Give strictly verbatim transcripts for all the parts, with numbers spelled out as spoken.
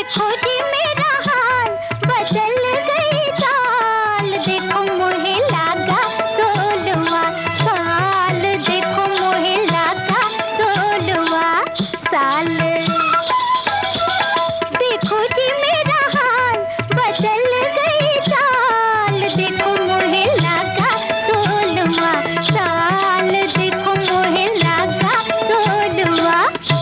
देखो जी मेरा हाल, बदल गई चाल, देखो मोहे लागा सोलवा साल, देखो मोहे लागा सोलवा साल। देखो जी मेरा हाल, बदल गई चाल, देखो मोहे लागा सोलवा साल, देखो मोहे लागा सोलवा।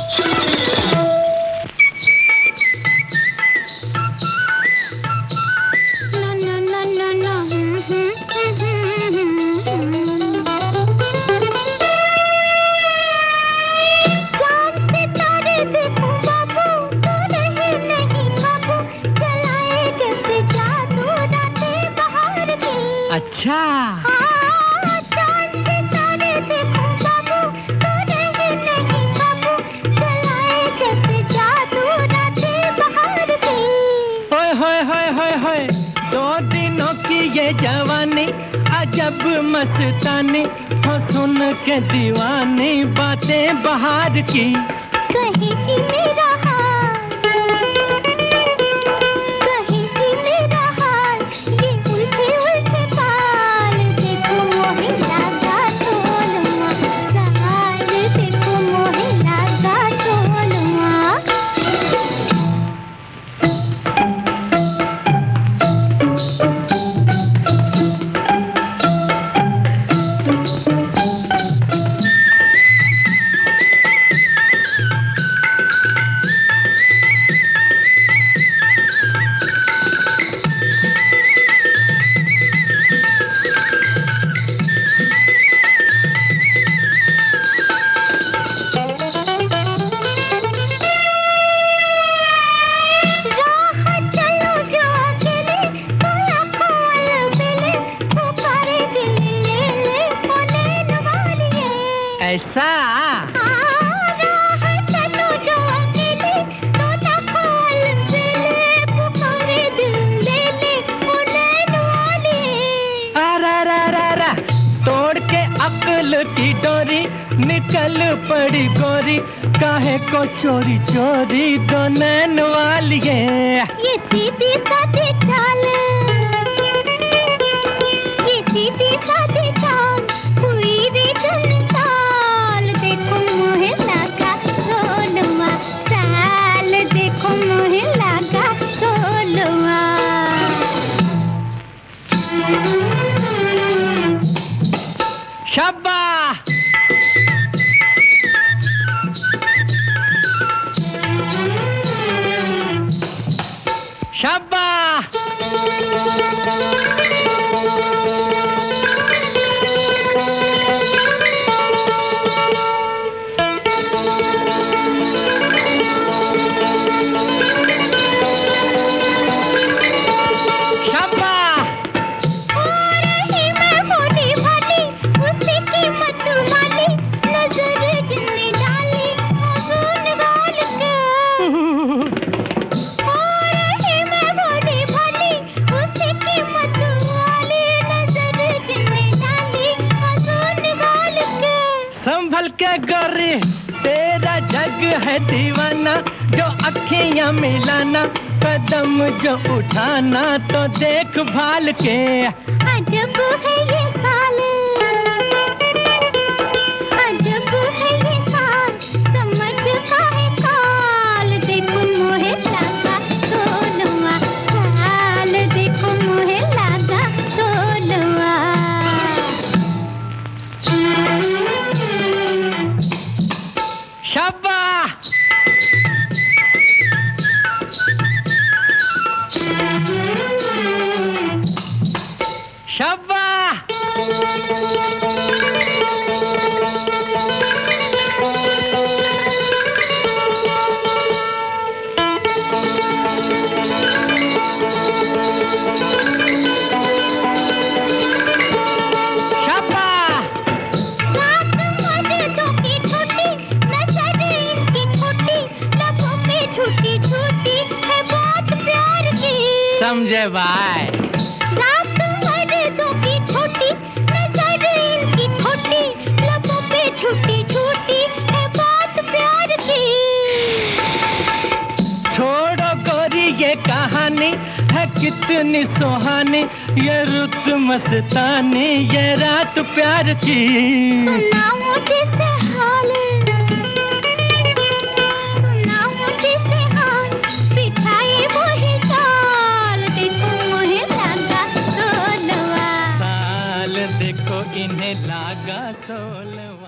अच्छा हाँ, चाँद सितारे देखो बाबू, तो रहे नहीं काबू, चलाए जैसे जादू रातें बहार की। होय होय होय होय होय, दो दिनों की ये जवानी अजब मस्तानी, हो सुन के दीवानी बातें बहार की। कहीं जी मेरा हाल, कहीं जी मेरा हाल, ये उलझे उलझे बाल, देखो मोहे लागा सोलवा साल, देखो मोहे लागा सोलवा। ऐसा तोड़ के अक्ल की डोरी निकल पड़ी गोरी, काहे को चोरी चोरी दो नैन वालिए। ये सीधी सादी चाल, ये सीधी सादी चाल, हुई रे चंचाल, देखो मोहे लागा सोलवा साल, देखो मोहे लागा सोलवा। शाबाश शाबाश संभल के गोरी, तेरा जग है दीवाना, जो अखियां मिलाना, कदम जो उठाना तो देख भाल के। अजब है ये साल, अजब है ये साल, समझ का है काल, देखो मोहे लागा सोलवा साल, देखो मोहे लागा सोलवा। शाबाश शाबाश समझे भाई। सात मर्दों की छोटी नजर, इनकी खोटी लबों पे छूटी छूटी है बात प्यार की। छोड़ो गोरी कितनी सुहानी ये रुत मस्तानी, ये रात प्यार की। सुनाऊं जिसे हाल, सुनाऊं जिसे हाल, बिछाई वही चाल, देखो मुझे लगा सोलवा साल, देखो इन्हें लागा सोलवा।